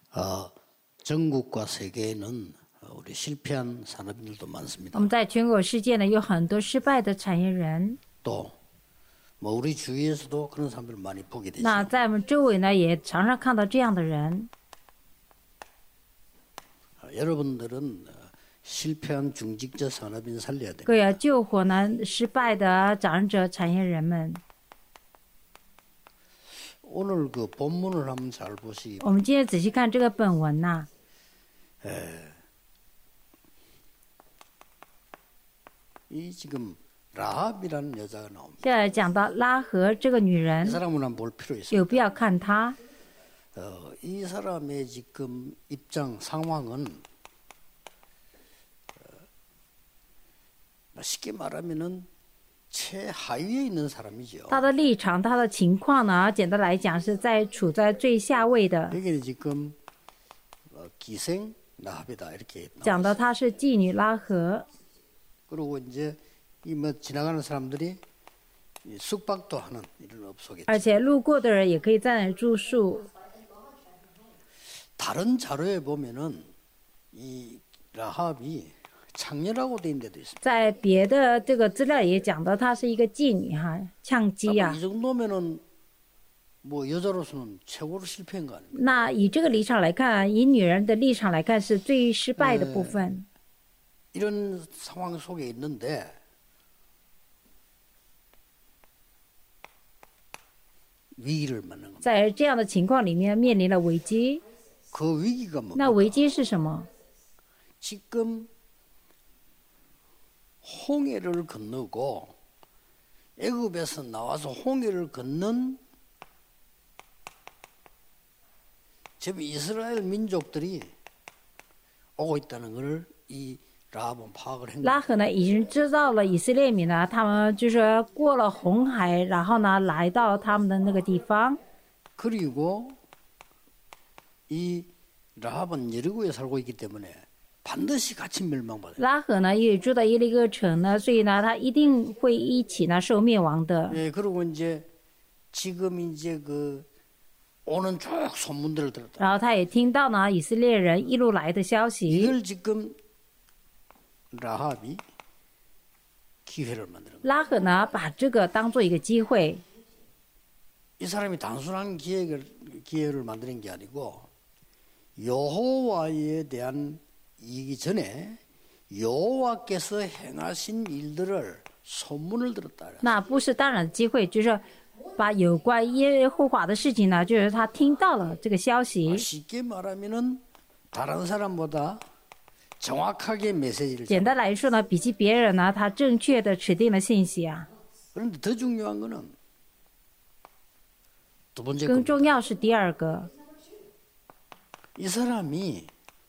전국과 세계에는 우리 실패한 산업인들도 많습니다. 我们在全国世界呢有很多失败的产业人。 또 뭐 우리 주위에서도 그런 사람들 많이 보게 되죠. 那在我们周围呢也常常看到这样的人。 여러분들은 실패한 중직자 산업인 살려야 됩니다. 各位要救活呢失败的长者产业人们。 오늘 그 본문을 한번 잘 보시. 我们今天仔细看这个本文呐、 이 지금 라합이라는 여자가 나옵니다. 现在讲到拉合这个女 이 人， 사람은 한번 볼 필요 有 있습니다. 必要看她。 이 사람의 지금 입장 상황은 쉽게 말하면은 최하위에 있는 사람이죠. 她的立场，她的情况呢，简单来讲是处在最下位的。 여기는 지금 기생 라합이다 이렇게 讲到她是妓女拉合， 그리고 이제 이 뭐 지나가는 사람들이 숙박도 하는 이런 업소겠죠. 而且路过的人也可以在那里住宿。 다른 자료에 보면은 이 라합이 창녀라고 돼 있는 데도 있습니다. 在别的这个资料也讲到她是一个妓女哈，娼妓啊 이 。 정도면은 뭐 여자로서는 최고로 실패한 거 아닙니까? 那以这个立场来看，以女人的立场来看，是最失败的部分。 이런 상황 속에 있는데 위기를 맞는 겁니다. 在这样的情况里面，面临了危机。 그 위기가 뭡니까? 那危机是什么？ 지금 홍해를 건너고 애굽에서 나와서 홍해를 건넌 지금 이스라엘 민족들이 오고 있다는 것을 이 라합은 파악을 한 拉 거예요. 合呢已经知道了以色列民呢，他们就是过了红海，然后呢来到他们的那个地方。 그리고 이 라합은 여리고에 살고 있기 때문에 반드시 같이 멸망받아요. 拉合呢也住在耶利哥城呢，所以呢他一定会一起呢受灭亡的。 예, 그리고 이제 지금 이제 그 오는 쭉 소문들을 들었다. 然后他也听到呢以色列人一路来的消息， 이걸 지금 라합이 기회를 만드는 거예요. 拉合呢把这个当做一个机会。 이 사람이 단순한 기회를 만드는 게 아니고 여호와에 대한 이기 전에 여호와께서 행하신 일들을 소문을 들었다. 那不是当然的机会，就是把有关耶和华的事情呢，就是他听到了这个消息。 쉽게 말하면은 다른 사람보다 정확하게 메시지를 简单来说呢，比起别人呢，他正确的指定了信息啊。 그런데 더 중요한 거는 두 번째 更 겁니다. 重要是第二个， 이 사람이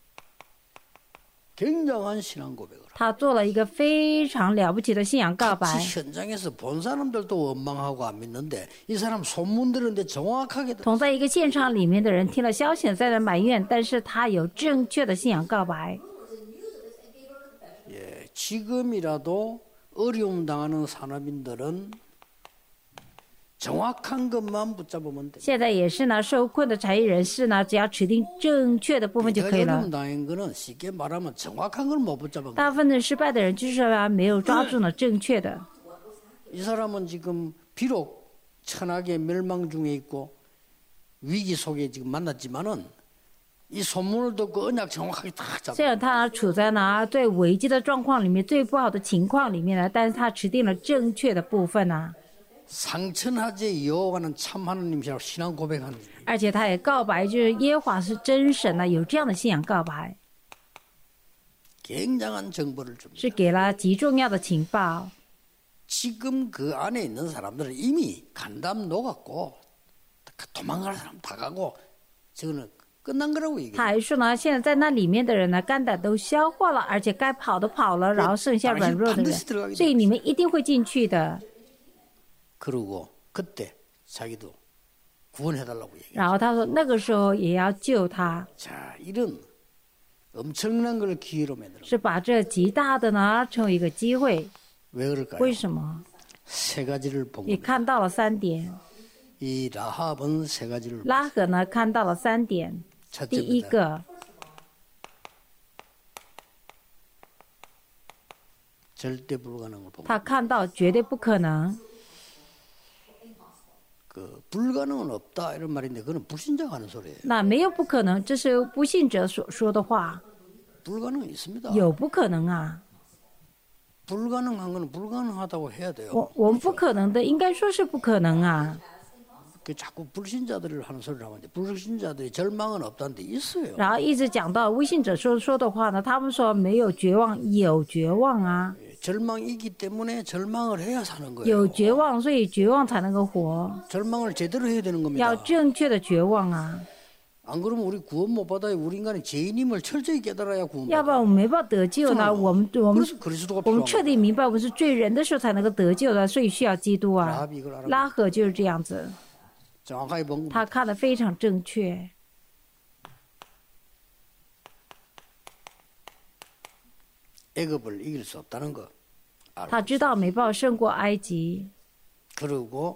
굉장한 신앙 고백을 他做了一个非常了不起的信仰告白。 같이 현장에서 본 사람들도 원망하고 안 믿는데 이 사람 소문 들었는데 정확하게 同在一个现场里面的人听了消息在那埋怨，但是他有正确的信仰告白。 예, 지금이라도 어려움 당하는 산업인들은 정확한 것만 붙잡으면 돼. 现在也是呢，受困的产业人士呢，只要指定正确的部分就可以了 어려움 。 당한 거는 쉽게 말하면 정확한 걸 못 붙잡은 거야. 大部分的失败的人就是没有抓住呢正确的。 이 사람은 지금 비록 천하계 멸망 중에 있고 위기 속에 지금 만났지만은 이 소문을 듣고 언약 정확하게 딱 잡아. 虽然他处在呢最危机的状况里面、最不好的情况里面呢，但是他指定了正确的部分呢， 상천하제 여호와는 참 하나님이라고 신앙 고백하는. 而且他也告白，就是耶和华是真神呢，有这样的信仰告白， 굉장한 정보를 줍니다. 是给了极重要的情报。 지금 그 안에 있는 사람들은 이미 간담 녹았고 도망갈 사람 다 가고 저거는 끝난 거라고 他 얘기해요. 还说呢，现在在那里面的人呢，肝胆都消化了，而且该跑的跑了，然后剩下软弱的人，所以你们一定会进去的。 그러고 그때 자기도 구원해달라고 얘기해요. 然后他说，那个时候也要救他， 자, 이런 엄청난 걸 기회로 만들어. 是把这极大的呢成为一个机会。 왜 그럴까요? 为什么？ 세 가지를 본 也 겁니다. 看到了3点， 이 라합은 세 가지를 拉合呢看到了3点。 第一个， 절대 불가능을 보고 他看到绝对不可能。 그 불가능은 없다 이런 말인데 그건 불신자가 하는 소리예요. 那没有不可能，这是不信者所说的话。 불가능은 있습니다. 有不可能啊， 불가능한 건 불가능하다고 해야 돼요. 我们不可能的，应该说是不可能啊。 그 자꾸 불신자들을 하는 소리를 하면 불신자들이 절망은 없다는 데 있어요. 然后一直讲到未信者说的话呢，他们说没有绝望，有绝望啊， 절망이 있기 때문에 절망을 해야 사는 거예요. 有绝望，所以绝望才能够活， 절망을 제대로 해야 되는 겁니다. 要正确的绝望啊， 안 그러면 우리 구원 못 받아요. 우리 인간이 죄인임을 철저히 깨달아야 구원 要不 받아요. 然我们没办法得救呢。我们 그래서 그리스도가 我们 필요한 彻底明白我们是罪人的时候才能够得救的，所以需要基督啊。 라합이 이걸 알아. 拉合就是这样子， 정확하게 본 他 겁니다. 看得非常正确。 애굽을 이길 수 없다는 거. 他知道没办法胜过埃及， 그리고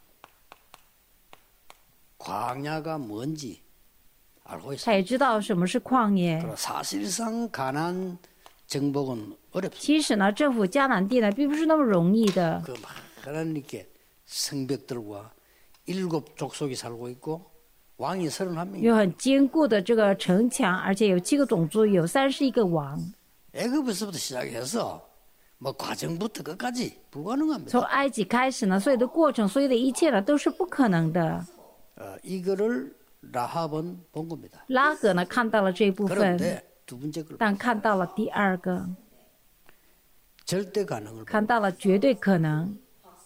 광야가 뭔지 알고 他 있어요. 也知道什么是旷野。 그러나 사실상 가난 정복은 어렵습니다. 其实呢，征服迦南地呢，并不是那么容易的。 그 많은 이렇게 성벽들과 7 족속이 살고 있고 왕이 31명. 有很坚固的这个城墙，而且有7个种族，有31个王。 애굽에서부터 시작해서 뭐 과정부터 끝까지 불가능합니다. 从埃及开始呢，所有的过程，所有的一切呢，都是不可能的。 이거를 라합은 본 겁니다. 拉合呢，看到了这一部分， 그런데 두 번째 걸 但看到了第二个， 절대 가능을 看到了绝对可能。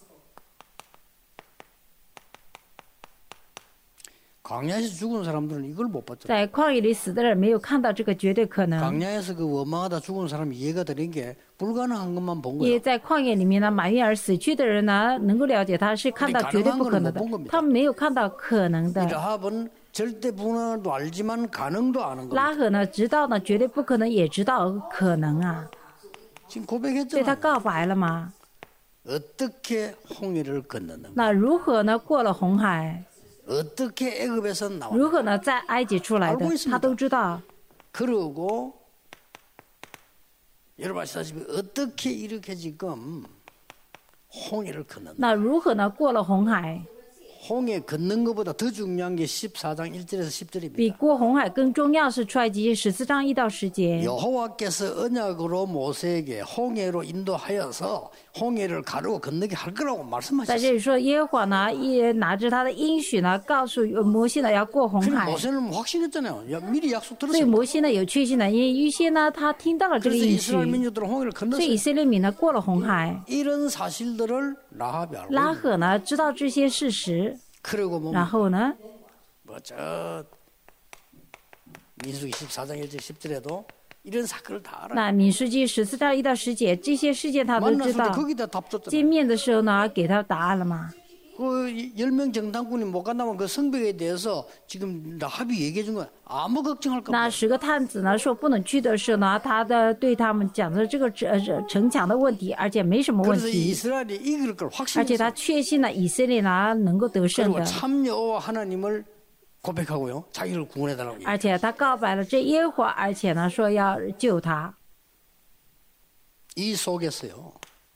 광야에서 죽은 사람들은 이걸 못 봤죠. 在旷野里死的人没有看到这个绝对可能， 광야에서 그 원망하다 죽은 사람이 이해가 되는 게 불가능한 것만 본 也 거예요. 在旷野里面呢，埋怨而死去的人呢，能够了解他是看到绝对不可能的，他们没有看到可能 이 的。 라합은 절대 불가능도 알지만 가능도 아는 겁니다. 拉合呢，知道呢绝对不可能，也知道可能啊， 지금 对他 고백했잖아요. 告白了嘛。 어떻게 홍해를 건너는가? 那如何呢过了红海？ 어떻게 애굽에서 나왔는가? 如何呢在埃及出来的 알고 ？ 있습니다. 他都知道。 그러고 여러분 아시다시피 어떻게 이렇게 지금 홍해를 건너는가? 那如何呢过了红海？ 홍해 걷는 것보다 더 중요한 게 14장 1절에서 10절입니다. 比过红海更重要是出埃及记14章1到10节。 여호와께서 언약으로 모세에게 홍해로 인도하여서 홍해를 가르고 건너게 할 거라고 在 말씀하셨어요. 这里说耶和华呢，拿着他的应许呢，告诉摩西呢要过红 그럼 海。 모세는 확신했잖아요. 미리 약속 所以 들었어요. 摩西呢有确信的，因为预先呢他听到了这个 그래서 应许， 이스라엘 민족들은 홍해를 所以以 건넜어요. 色列民呢过了红海。 이런 사실들을 라합이 알고 拉 있는 合呢知道这些事实， 그리고 然后呢， 뭐저 민수기 14장 1절 10절에도 이런 사건을 다 알아요. 那民书记14章1到10节这些事件他都知 만났을 때 道。 거기다 답 줬잖아요. 见面的时候呢，给他答案了嘛？ 그 10명 정탐꾼이 못 간다면 그 성벽에 대해서 지금 라합이 얘기해 준 거야. 아무 걱정할 거 那 없어. 10个探子呢说不能去的时候呢，他对他们讲的这个城墙的问题，而且没什么问 그래서 题， 이스라엘이 이길 걸 而且他 확신했어요. 确信了以色列呢能够得胜 그리고 的， 참 여호와 하나님을 고백하고요. 자기를 구원해달라고. 而且他告白了这耶和华，而且呢说要救他。 이 속에서요.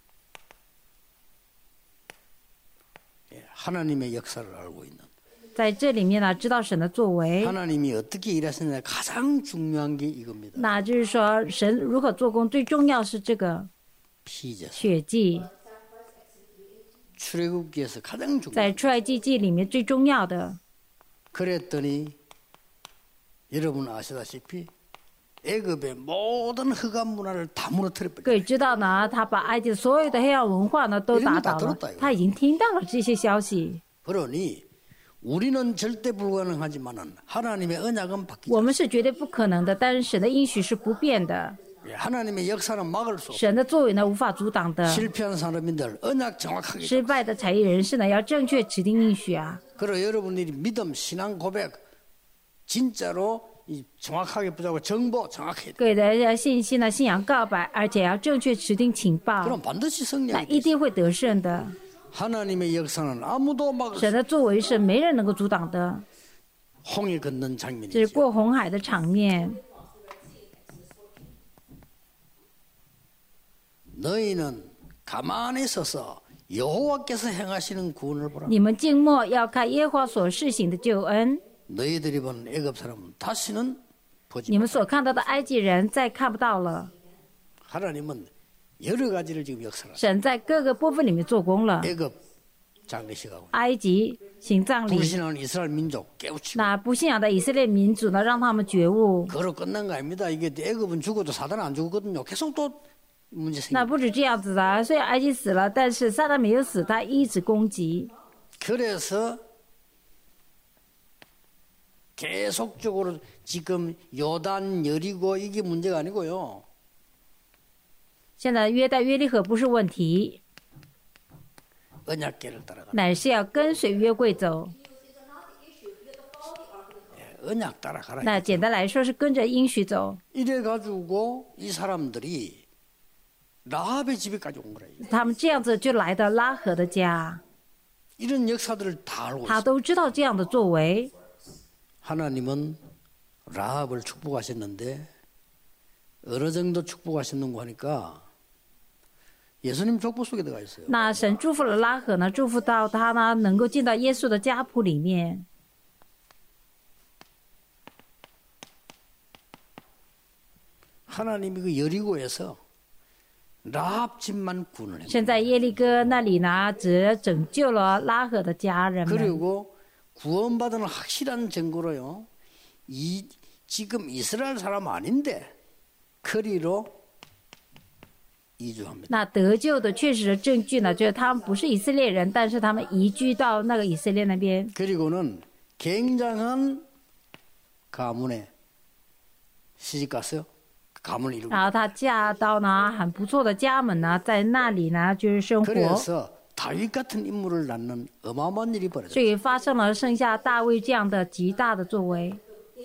하나님의 역사를 알고 있는 在这里面呢，知道神的作为， 하나님이 어떻게 일하시느냐 가장 중요한 게 이겁니다. 那就是说神如何做工，最重要是这个 피제사 血祭， 출애굽기에서 가장 중요한. 在出埃及记里面最重要的。 그랬더니 여러분 아시다시피 애굽의 모든 흑암 문화를 다 무너뜨려버려. 各位知道呢，他把埃及所有的黑暗文化呢都打倒了，他已经听到了这些消息。 그러니 우리는 절대 불가능하지만은 하나님의 언약은 바뀌지 我们是绝对不可能的，但是神的应许是不变的， 않아요. 하나님의 역사는 막을 수 없어요. 神的作为呢无法阻挡的。 실패한 사람인들 언약 정확하게. 失败的产业人士呢要正确指定应许啊。 그리고 여러분들이 믿음, 신앙 고백 진짜로 이 정확하게 붙잡고 정보 정확해야 돼. 各位的信心呢信仰告白，而且要正确指定情报， 그럼 반드시 那 승리하게 一 돼. 定会得胜的。 하나님의 역사는 아무도 막을 수 神的作为是没人能够阻挡的。 홍해 건넌 这是 장면이죠. 过红海的场面。 너희는 가만히 서서 여호와께서 행하시는 구원을 보라. 你们静默要看耶和华所施行的救恩。 너희들이 본 애굽 사람은 다시는 보지 你们 못. 所看到的埃及人再看不到了。 하나님은 여러 가지를 지금 역사를. 神在各个部分里面做工了。 애굽 장례식하고 埃及行葬礼， 불신하는 이스라엘 민족 깨우치고 那不信仰的以色列民族呢，让他们觉悟。 그로 끝난 거 아닙니다. 이게 애굽은 죽어도 사단 안 죽었거든요. 계속 또 문제 那 생겨. 不止这样子的，虽然埃及死了，但是撒旦没有死，他一直攻击。 그래서 계속적으로 지금 요단 여리고 이게 문제가 아니고요. 现在约旦约利河不是问题， 언약궤를 따라가. 乃是要跟随约柜走。 언약 따라가라. 那简单来说是跟着应许走。 이래 가지고 이 사람들이 라합의 집에까지 온 거예요. 他们这样子就来到拉合的家， 이런 역사들을 다 알고 他 있어요. 都知道这样的作为。 하나님은 라합을 축복하셨는데 어느 정도 축복하셨는고 하니까 예수님 족보 속에 들어가 있어요. 那神祝福了拉合呢，祝福到他呢能够进到耶稣的家谱里面。 하나님이 그 여리고에서 라합 집만 구원을 했어요. 现在耶利哥那里呢，只拯救了拉合的家人们。 그리고 구원받은 확실한 증거로요. 지금 이스라엘 사람 아닌데 거리로 이주합니다. 那得救的确实的证据呢，就是他们不是以色列人，但是他们移居到那个以色列那边。 그리고는 굉장한 가문에 시집갔어요. 가문을 이루고. 然后她嫁到呢很不错的家门呢，在那里呢就是生活。 그래서 다윗 같은 인물을 낳는 어마어마한 일이 所 벌어졌어요. 以发生了生下大卫这样的极大的作为。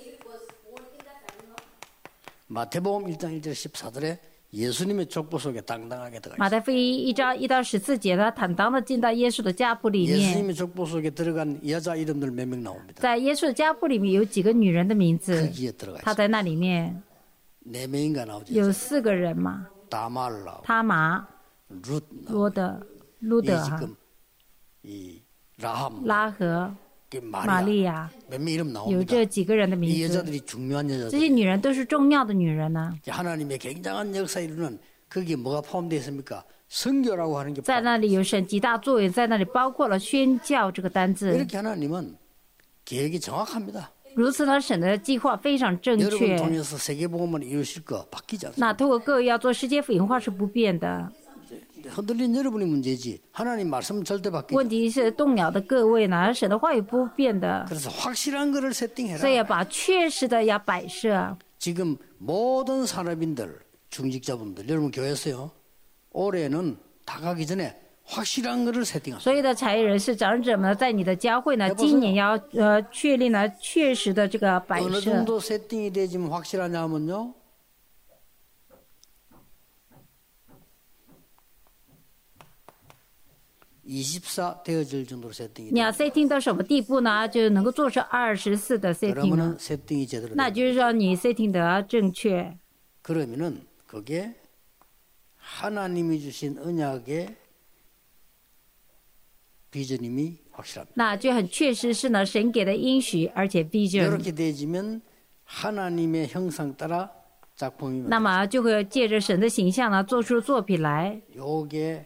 마태복음 1장 1절 14절에 예수님의 족보 속에 당당하게 들어가 马 있어요. 太福音1章1到14节呢，坦荡的进到耶稣的家谱里面。 예수님의 족보 속에 들어간 여자 이름들 몇 명 나옵니다. 在耶稣的家谱里面有几个女人的名字， 거기에 들어가 她 있어요. 在那里面 네 명인가 나오죠. 有4个人嘛， 다말 나오고 他玛、 룻 나오고 罗德、路 이 德哈、 지금 이 라합 拉和、 玛 마리아 利亚， 몇 명 이름 有 나옵니다. 这几个人的 이 名字。 여자들이 중요한 这 여자들. 些女人都是重要的女人呢， 하나님의 굉장한 역사 이루는 거기에 뭐가 포함되어 있습니까? 선교라고 하는 게 在 포함. 那里有神极大作为，在那里包括了宣教这个单字。 이렇게 하나님은 계획이 정확합니다. 如此呢，神的计划非常正 여러분 确。 통해서 세계복음을 이루실 거 바뀌지 않습니다. 那透过各位要做世界福音化是不变的， 흔들린 여러분이 문제지 하나님 말씀은 절대 바뀌지 问题是动摇的各位呢，神的话语不变的， 그래서 확실한 거를 세팅해라. 所以要把确实的要摆设。 지금 모든 산업인들 중직자분들 여러분 교회에서요 올해는 다 가기 전에 확실한 거를 세팅하세요. 所有的才艺人士、长者们呢，在你的教会呢，今年要确立呢确实的这个摆 어느 设。 정도 세팅이 되지면 확실하냐면요. (24) 되어질 정도로 세팅이 你要 setting 到什么地步呢？就能够做成24的 setting 呢 그러면은 ？ 세팅이 제대로 那 돼요. 就是说你 setting 的正确。 그러면은 그게 하나님이 주신 언약의 비전임이 확실합니다. 那就很确实是呢，神给的应许，而且 vision， 이렇게 되지면 하나님의 형상 따라 작품이 那么就会借着神的形象呢，做出作品来。 요게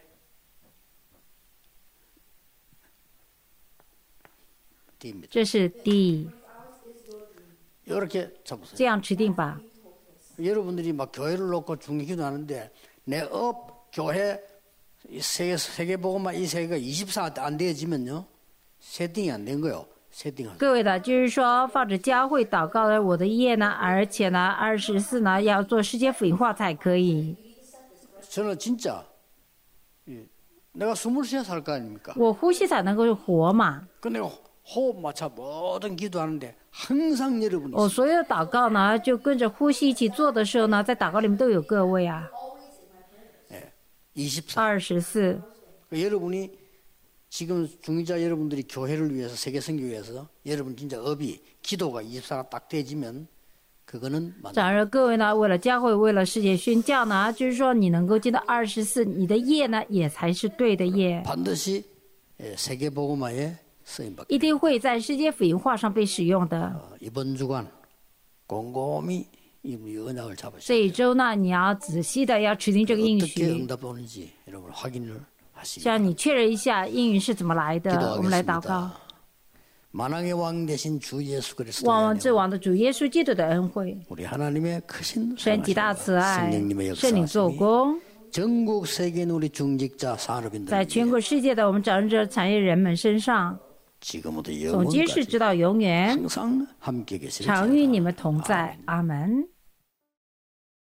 D입니다. 这是 D， 이렇게 잡으세요. 这样持定吧。 여러분들이 막 교회를 놓고 중기기도 하는데 내 교회 세계복음화 이 세계가 24 안 되어지면요 세팅이 안 된 거예요. 세팅하세요. 各位的，就是说放着教会祷告的我的业呢，而且呢24呢要做世界福音化才可以。 저는 진짜 내가 23살 살 거 아닙니까? 我呼吸才能够活嘛。 그 내가 호흡 맞춰 모든 기도하는데 항상 여러분이 我所有的祷告呢，就跟着呼吸一起做的时候呢，在祷告里面都有各位啊。 24. 24， 여러분이 지금 중위자 여러분들이 교회를 위해서 세계 선교회에서 여러분 진짜 업이 기도가 24가 딱 되지면 그거는 然而各位呢，为了教会，为了世界宣教呢，就是说你能够进到24，你的业呢也才是对的业。 반드시 세계 복음화에 쓰임 받게. 一定会在世界福音化上被使用的。 이번 주간 곰곰이 이 언약을 잡으시고 这一周呢，你要仔细的要持定这个应 어떻게 许， 응답 오는지 여러분 확인을 하시기 向你确认一下应允是怎么来的。我们来祷告， 만왕의 왕 되신 주 예수 그리스도의 万王之王的主耶稣基督的恩惠， 우리 하나님의 크신 神极大慈爱， 성령님의 圣灵做 역사하심이 工， 전국 세계 우리 중직자 산업인들 在全国世界的我们掌者产业人们身上， 지금부터 从今世 영원까지 直到永远， 항상 함께 계시길 常与你们同在。阿门。